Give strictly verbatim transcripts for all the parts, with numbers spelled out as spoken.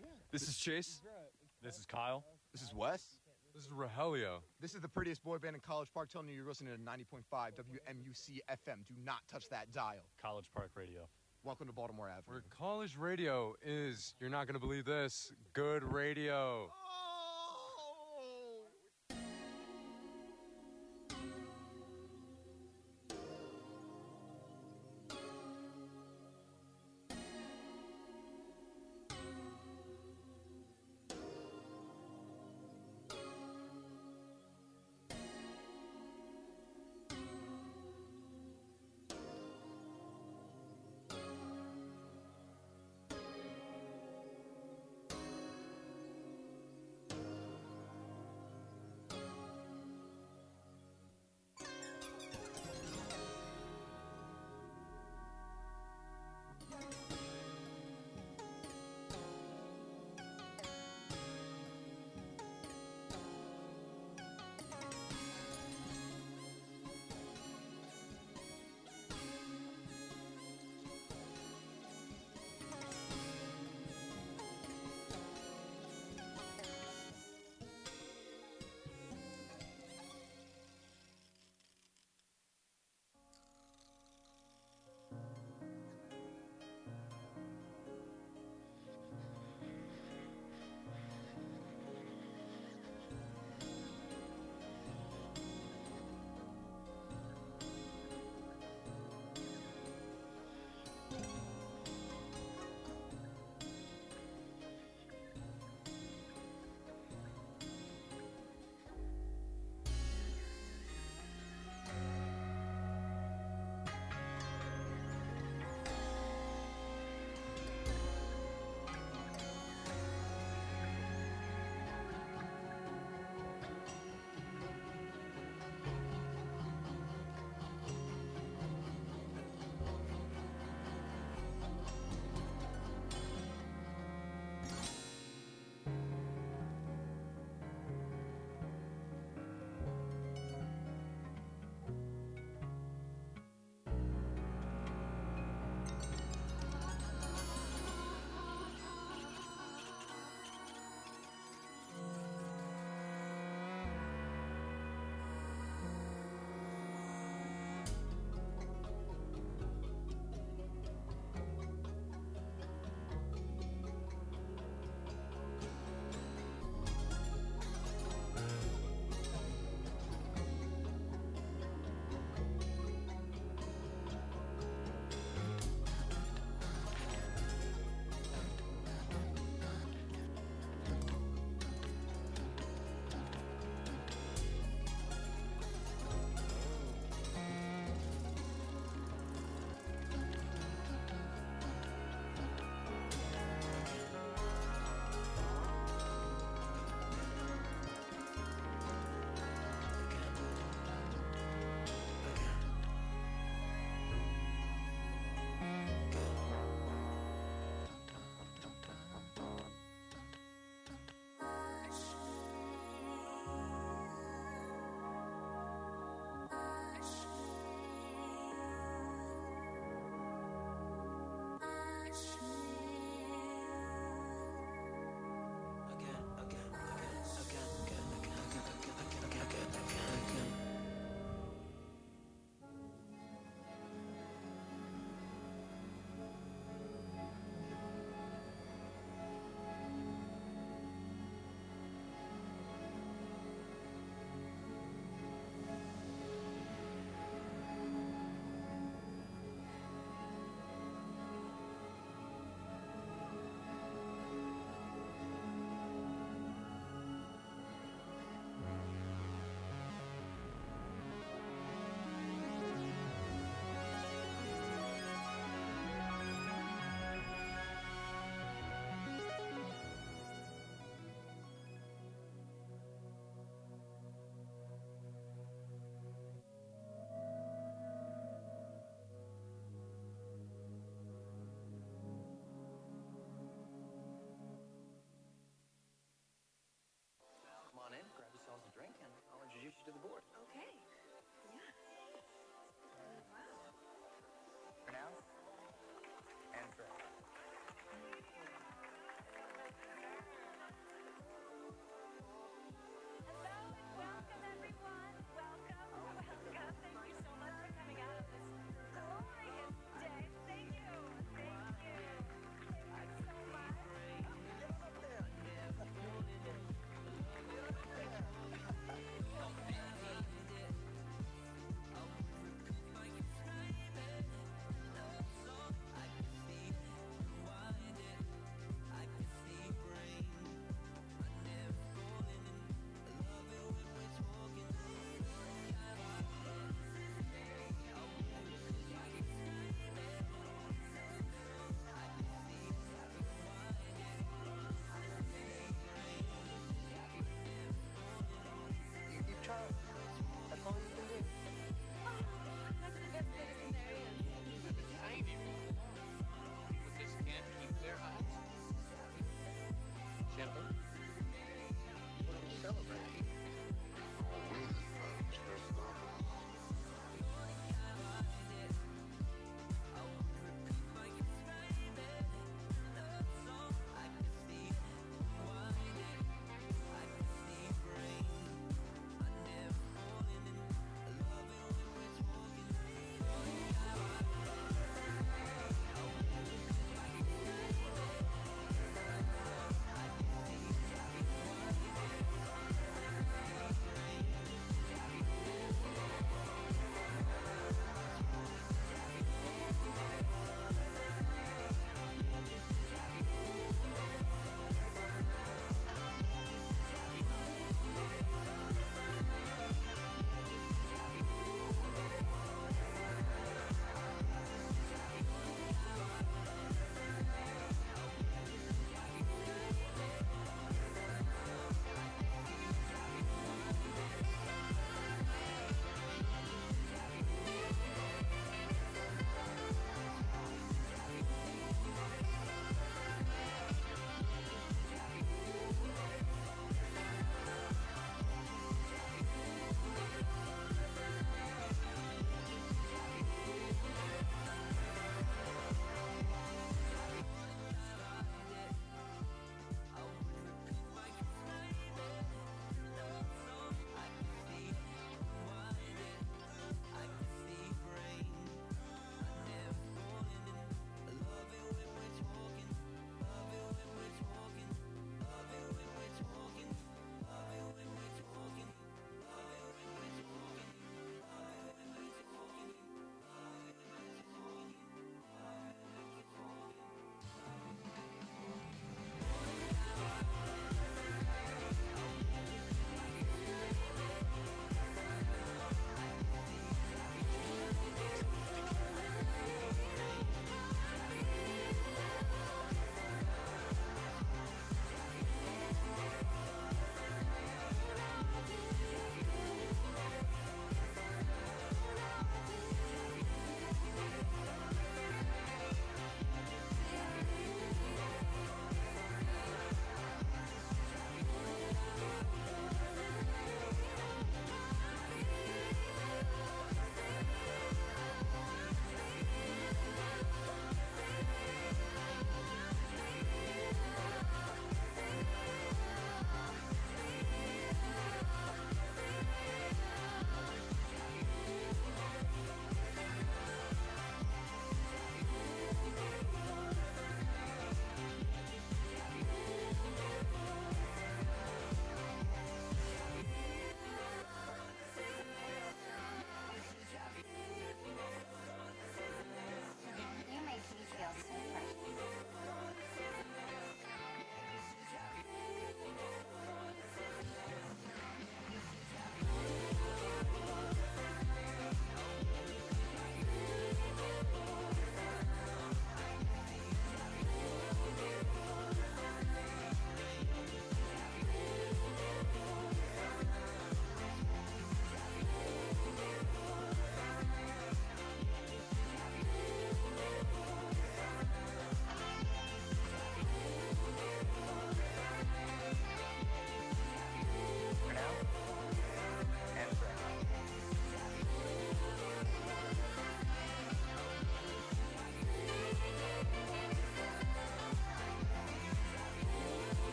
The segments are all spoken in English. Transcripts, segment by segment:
This is Chase. This is Kyle. This is Wes. This is Rogelio. This is the prettiest boy band in College Park telling you you're listening to ninety point five W M U C F M. Do not touch that dial. College Park Radio. Welcome to Baltimore Avenue. Where college radio is, you're not going to believe this, good radio.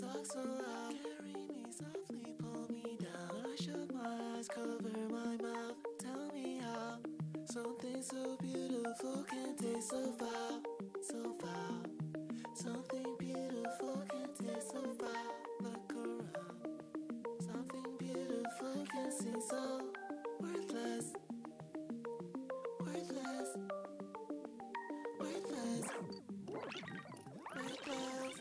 talk so loud. Carry me softly, pull me down. I shut my eyes, cover my mouth. Tell me how something so beautiful can taste so foul, so foul. Something beautiful can taste so foul. Look around. Something beautiful can seem so worthless, worthless, worthless, worthless.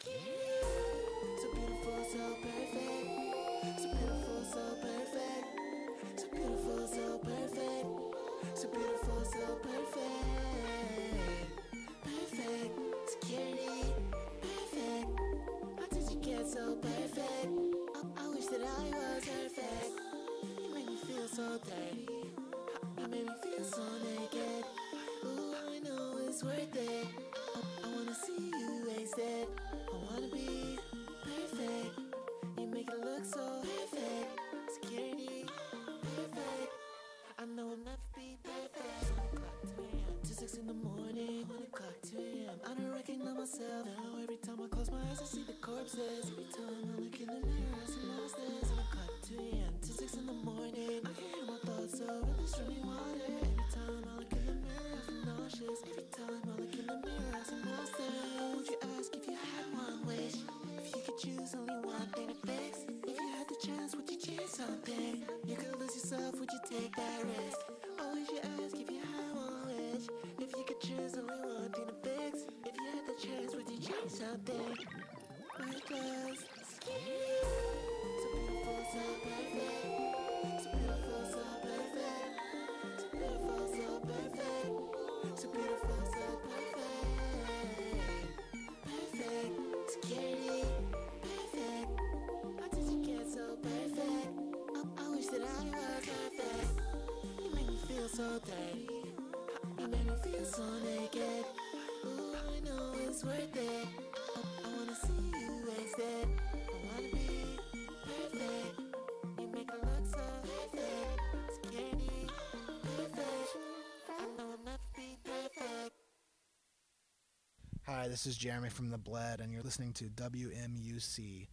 So beautiful, so perfect. So beautiful, so perfect. So beautiful, so perfect. So beautiful, so perfect. Perfect. Security. Perfect. How did you get so perfect? I, I wish that I was perfect. You make me feel so dirty. I, I made me feel so naked. Ooh, I know it's worth it. I, I wanna see you wasted. I wanna be perfect. You make it look so perfect. Security, perfect. I know I'll never be perfect. One o'clock, two a.m. to six in the morning. One o'clock, two a.m. I don't recognize myself now. Every time I close my eyes, I see the corpses. Every time I look in the mirror, I see monsters. One o'clock, two a.m. to six in the morning. I can hear my thoughts over this running water. Every time I look in the mirror, I feel nauseous. Every time I look in the mirror, I see monsters. Would you ask if you had one wish? If you could choose only one thing to fix? If you had the chance, would you change something? You could lose yourself, would you take that risk? Oh, would you ask if you had one wish? If you could choose only one thing to fix? If you had the chance, would you change something? Worthless, scary. So beautiful, so perfect. So beautiful, so perfect. So beautiful, so perfect. So beautiful, so perfect. Perfect, security, perfect. How did you get so perfect? I, I wish that I was perfect. You make me feel so dirty. I, I made me feel so naked. Ooh, I know it's worth it. I, I wanna see you wasted. I wanna be perfect. You make it look so perfect. Security, perfect. I know I'll never be perfect. Hi, this is Jeremy from The Bled, and you're listening to W M U C.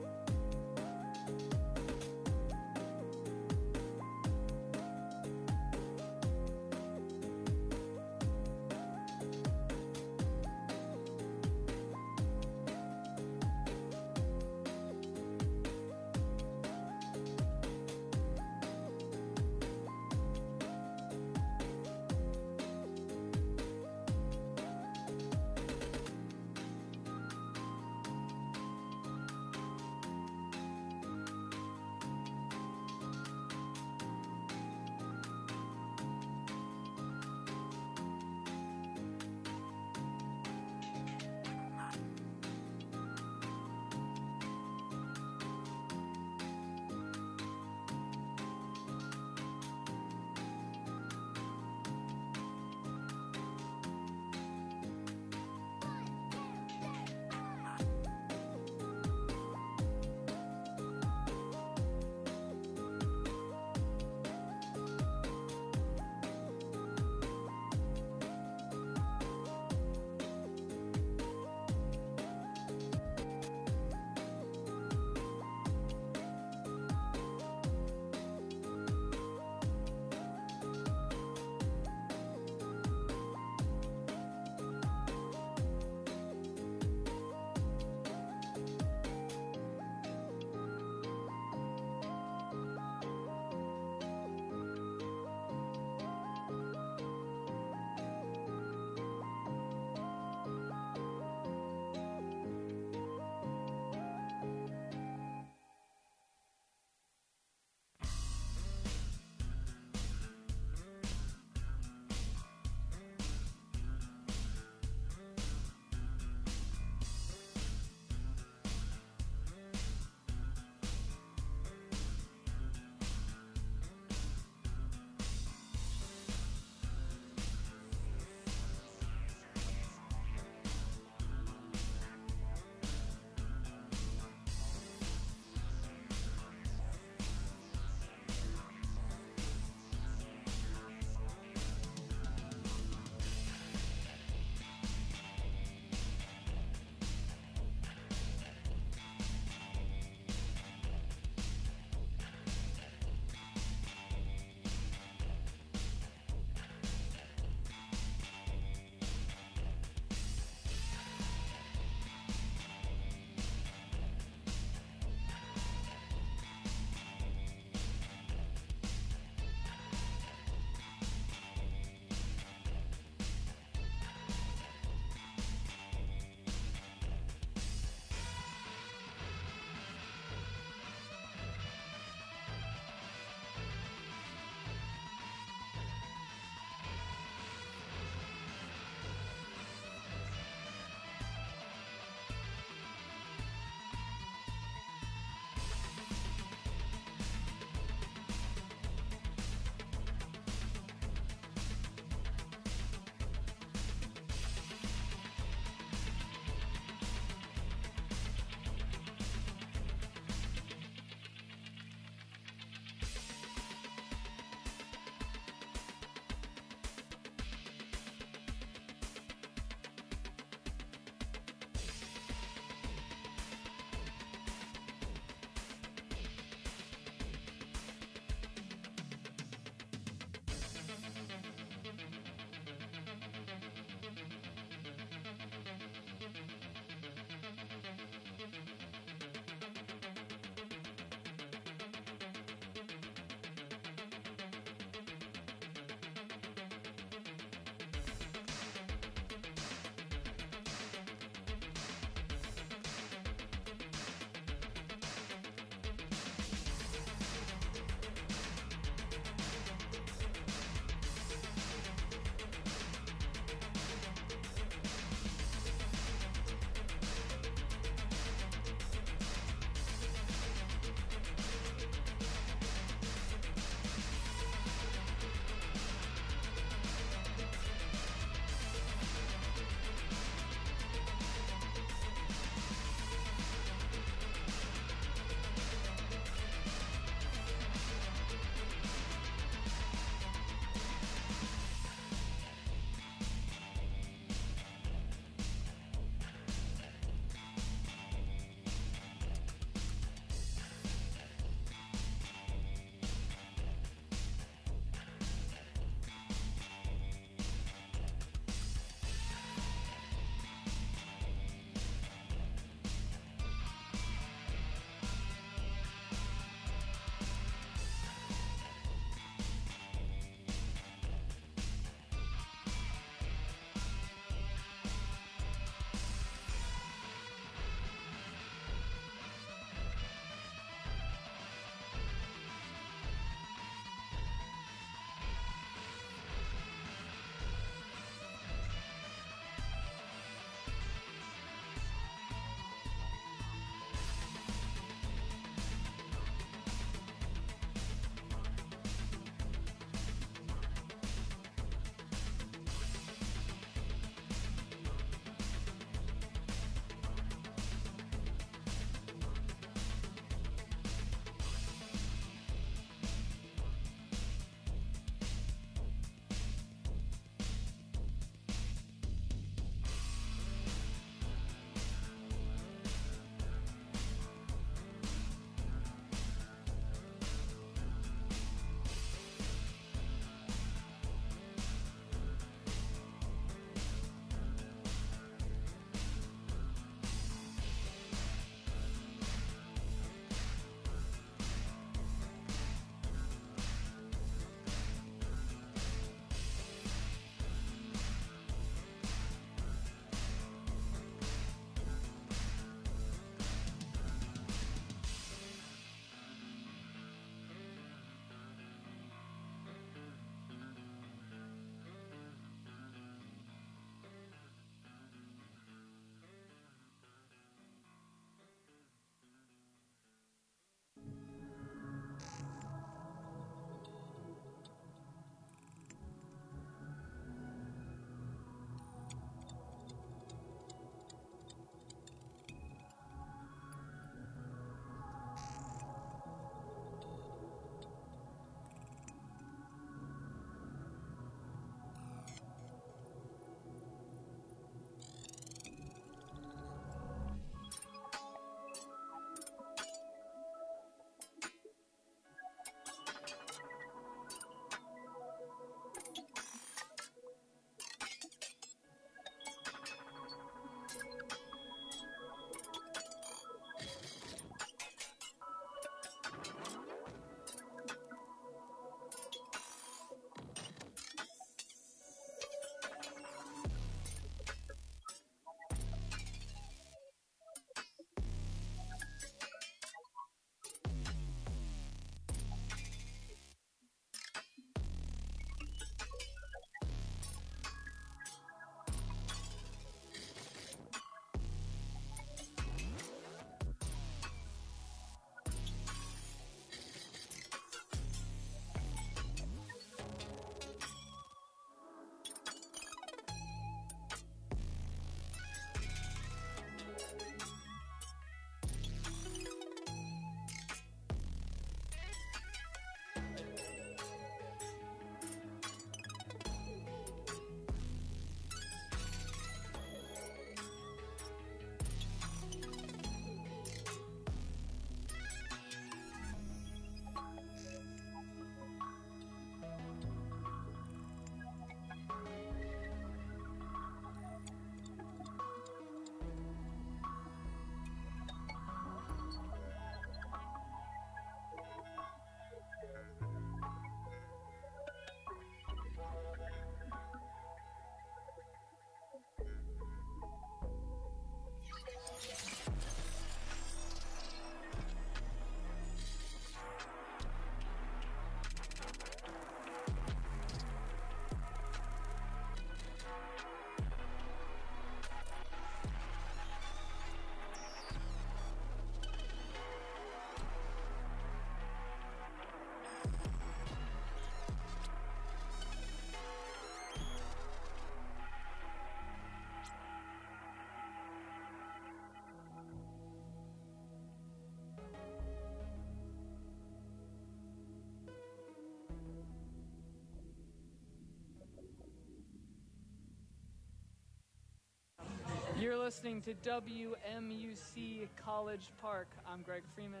listening to W M U C College Park. I'm Greg Freeman.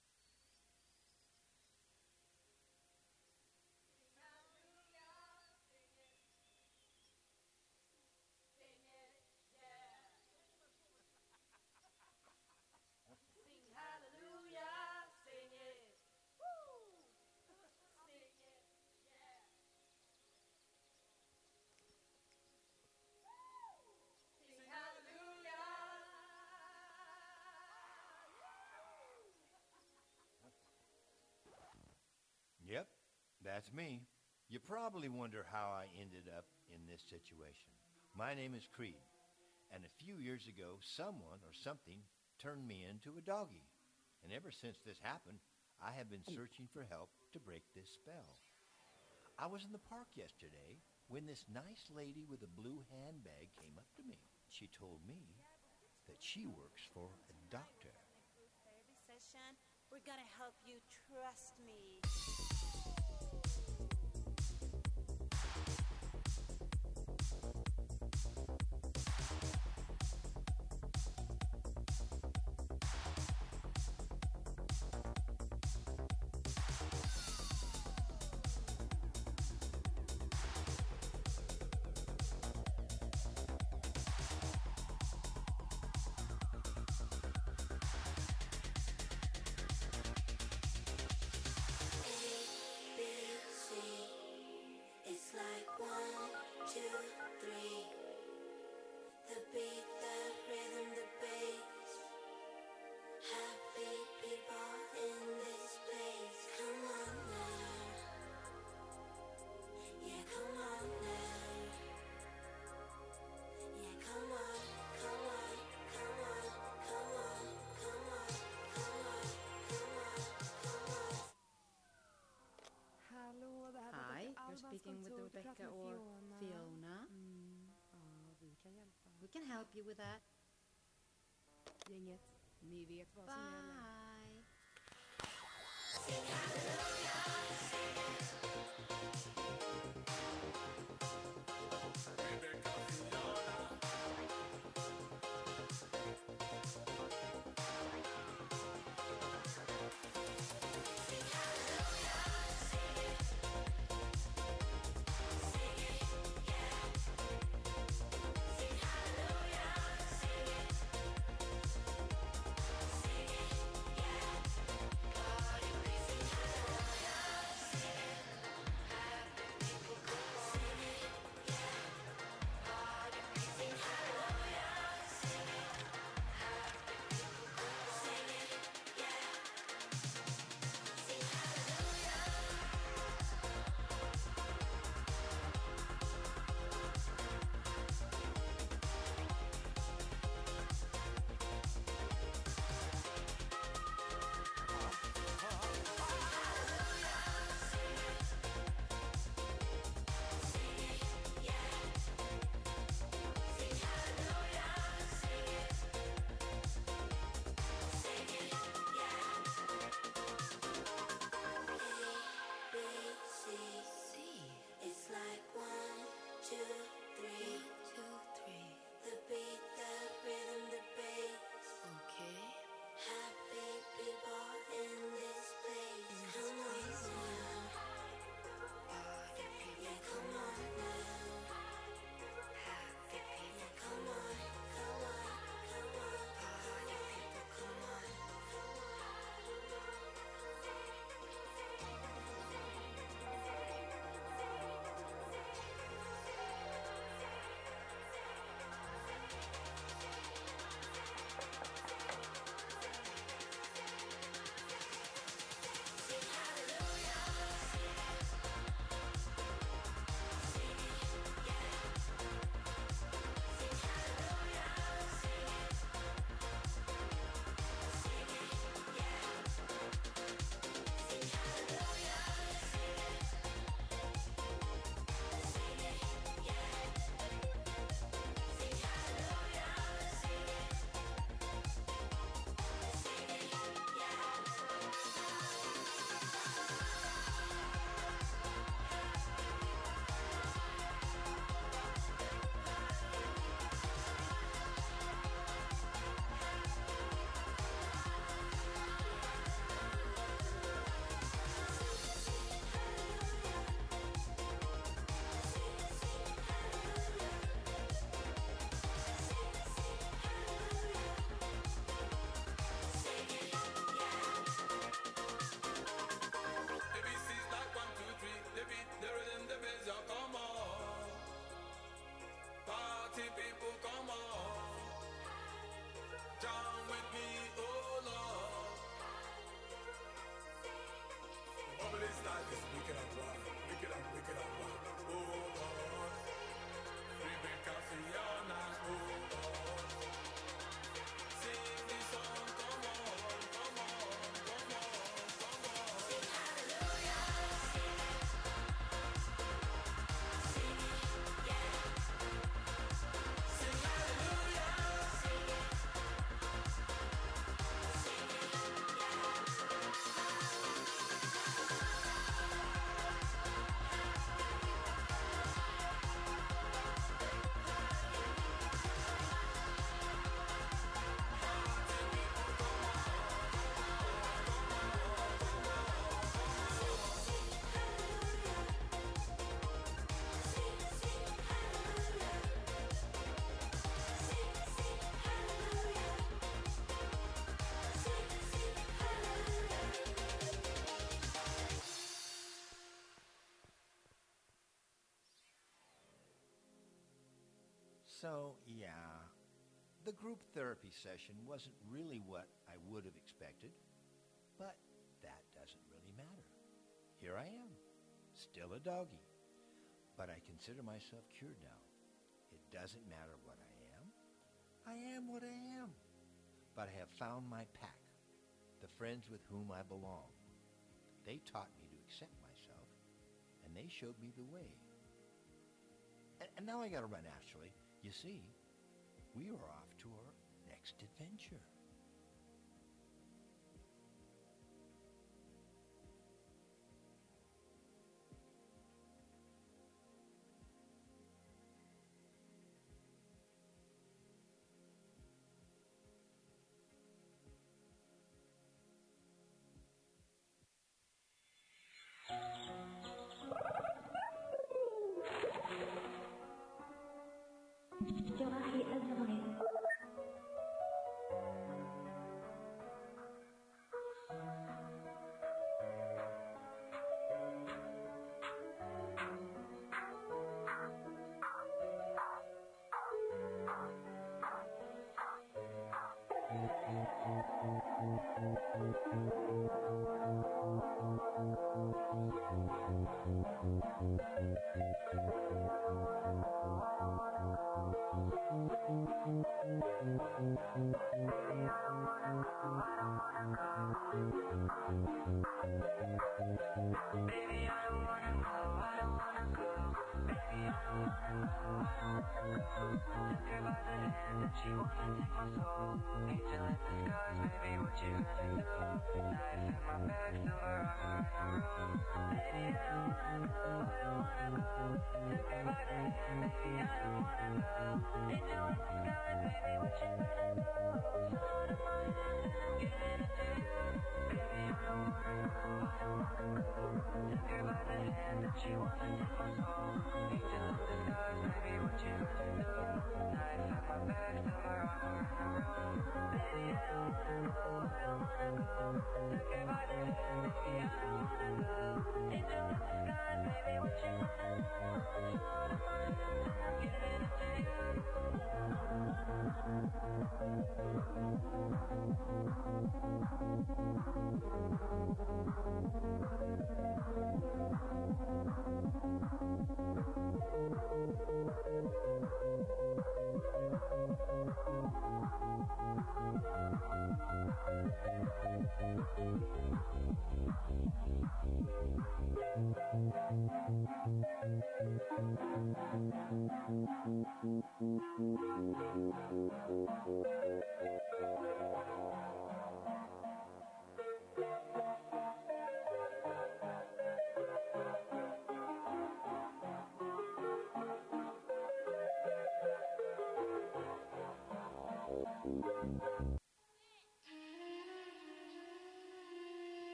Yep, that's me. You probably wonder how I ended up in this situation. My name is Creed, and a few years ago, someone or something turned me into a doggy. And ever since this happened, I have been searching for help to break this spell. I was in the park yesterday when this nice lady with a blue handbag came up to me. She told me that she works for a doctor. Therapy session. We're gonna help you, trust me. Speaking with Rebecca or Fiona. Mm, ja, vi kan hjälpa. We can help you with that. Gänget, ni vet vad som gäller. So, yeah, the group therapy session wasn't really what I would have expected, but that doesn't really matter. Here I am, still a doggy, but I consider myself cured now. It doesn't matter what I am. I am what I am. But I have found my pack, the friends with whom I belong. They taught me to accept myself, and they showed me the way. And, and now I gotta run, actually. You see, we are off to our next adventure. جراحي أزرق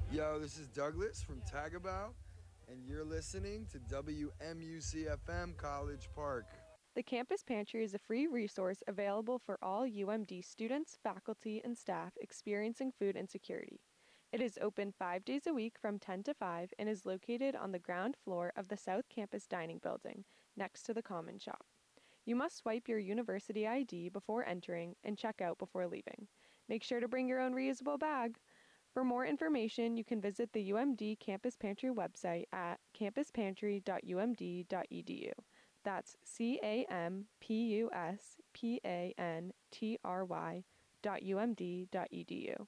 Yo, this is Douglas from Tagabow, and you're listening to W M U C F M College Park. The Campus Pantry is a free resource available for all U M D students, faculty, and staff experiencing food insecurity. It is open five days a week from ten to five and is located on the ground floor of the South Campus Dining Building, next to the Common Shop. You must swipe your university I D before entering and check out before leaving. Make sure to bring your own reusable bag. For more information, you can visit the U M D Campus Pantry website at campus pantry dot u m d dot e d u. That's C A M P U S P A N T R Y dot U M D dot E D U.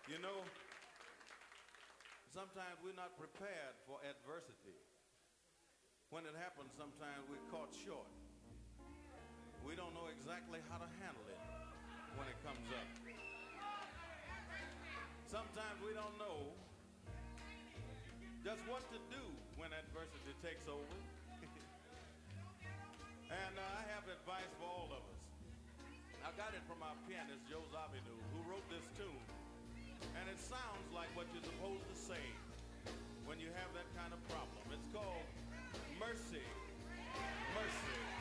You know, sometimes we're not prepared for adversity. When it happens, sometimes we're caught short. We don't know exactly how to handle it when it comes up. Sometimes we don't know just what to do when adversity takes over. And uh, I have advice for all of us. I got it from our pianist, Joe Zawinul, who wrote this tune. And it sounds like what you're supposed to say when you have that kind of problem. It's called Mercy, Mercy.